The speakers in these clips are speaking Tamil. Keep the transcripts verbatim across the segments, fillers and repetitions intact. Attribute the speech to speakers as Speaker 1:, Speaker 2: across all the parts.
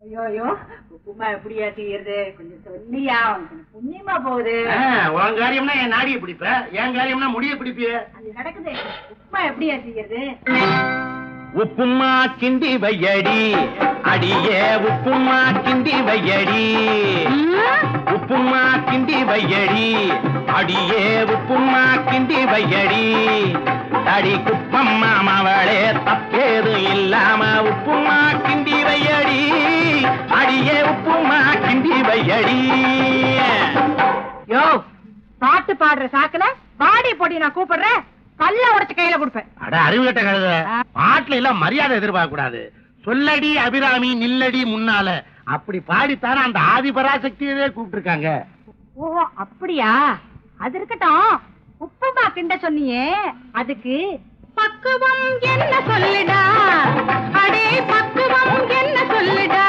Speaker 1: ஐயோ ஐயோ உப்புமா எப்படியா செய்யறது கொஞ்சம் சொல்லியா புண்ணியமா போகுது.
Speaker 2: உன் காரியம்னா என் நாடியை பிடிப்ப, என் காரியம்னா முடிய பிடிப்பிய.
Speaker 1: அது நடக்குது. உப்புமா எப்படியா செய்யறது?
Speaker 2: உப்புமா கிண்டி வையடி அடியே, உப்புமா கிண்டி வையடி, உப்புமா கிண்டி வையடி அடியே, உப்புமா கிண்டி வையடி. தடி குப்பம் மாமவளே தப்பேது இல்லாம உப்புமா கிண்டி வையடி அடியே, உப்புமா கிண்டி வையடி.
Speaker 1: யோ பாட்டு பாடுற சாக்குல பாடி போட்டி நான் கூப்பிடுறேன், கல்ல உடைச்சு கையில கொடுப்பேன்.
Speaker 2: அட அறிவுகட்ட கழுத, பாட்டுல எல்லாம் மரியாதை எதிர்பார்க்க கூடாது. சொல்லடி அபிராமி நில்லடி முன்னால, அப்படி பாடித்தானே அந்த ஆதிபராசக்தியவே கூப்பிட்டு இருக்காங்க.
Speaker 1: ஓ அப்படியா? அது இருக்கட்டும். உப்புமா கிண்ட சொன்னியே, அதுக்கு பக்குவம் என்ன சொல்லுடா, அடே பக்குவம் என்ன சொல்லுடா,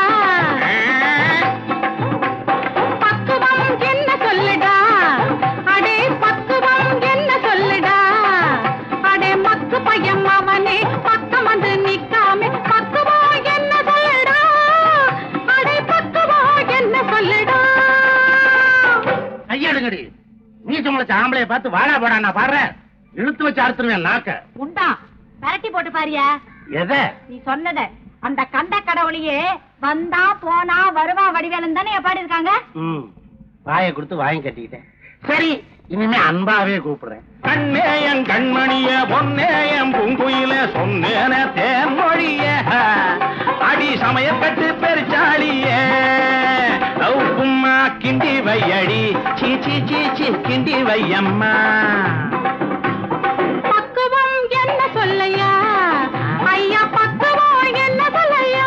Speaker 1: பக்குவம் என்ன சொல்லுடா, அடே பக்குவம் என்ன சொல்லுடா, அடே மக்கு பையன் அவனே பக்கம் வந்து நிக்காம பக்குவம் என்ன சொல்லுடா, அடே பக்குவம் என்ன சொல்லுடா.
Speaker 2: கையெடுங்கடி, நீ சம்பளச்ச ஆம்பளைய பார்த்து வாடா போடா நான் பாடுறேன், இழுத்து வச்சு அறுத்துருவேன் நாக்க.
Speaker 1: உண்டா பரட்டி போட்டு பாரியா?
Speaker 2: எத
Speaker 1: நீ சொன்னத அந்த கண்ட கடவுளையே வந்தா போனா வருவா வடிவேலன் தானே பாடி இருக்காங்க.
Speaker 2: வாயை கொடுத்து வாங்கி கட்டிக்கிட்டேன். சரி இனிமே அன்பாவே கூப்பிடுறேன். கண்ணேயன் கண்மணிய பொன்னேயம் பூங்குயில சொன்னேன தேன்மொழிய அடி சமயப்பட்டு பெருச்சாளிய உப்புமா கிண்டி வையடி சீ சீ சீ சீ கிண்டி வையம்மா.
Speaker 1: பக்குவம் என்ன சொல்லையா ஐயா, பக்குவம் என்ன சொல்லையா.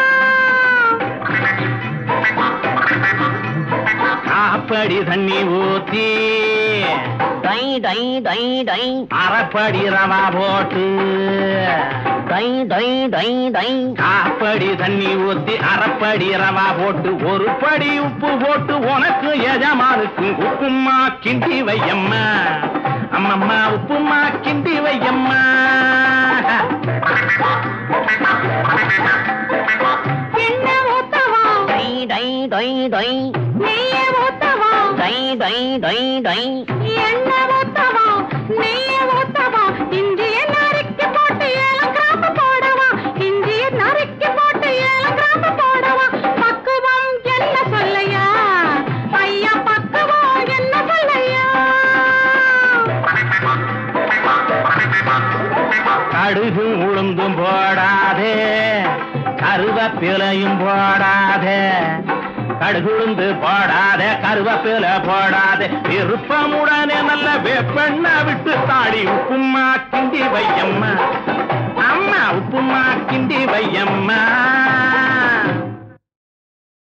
Speaker 2: காப்படி தண்ணி ஊத்தி டை டை டை டை அரைப்படி ரவா போட்டு டை டை டை டை காப்படி தண்ணி ஊத்தி அரைப்படி ரவா போட்டு ஒரு படி உப்பு போட்டு உனக்கு எஜமானுக்கு உப்புமா கிண்டி வையம்மா. அம்மம்மா உப்புமா கிண்டி வையம்மா.
Speaker 1: என்ன ஊத்தவா
Speaker 2: டை டை டை டை
Speaker 1: நெய்ய ஊத்தவா
Speaker 2: டை டை டை டை
Speaker 1: என்ன ஊத்தவா நெய்ய ஊத்தவா இஞ்சிய நறுக்கி போட்டு ஏலம் கிராம்பு போடவா, இஞ்சிய நறுக்கி போட்டு ஏலம் கிராம்பு போடவா. பக்குவம் என்ன சொல்லையா ஐயா, பக்குவம் என்ன சொல்லையா.
Speaker 2: கடுகு உளுந்தும் போடாதே, கருவேப்பிலையும் போடாதே, கடுகுளுந்து போடாதே, கருவேப்பிலை போடாதே, விருப்பமுடனே நல்ல வேப்பெண்ண விட்டு தாடி உப்புமா கிண்டி வையம்மா. அம்மா உப்புமா கிண்டி வையம்மா.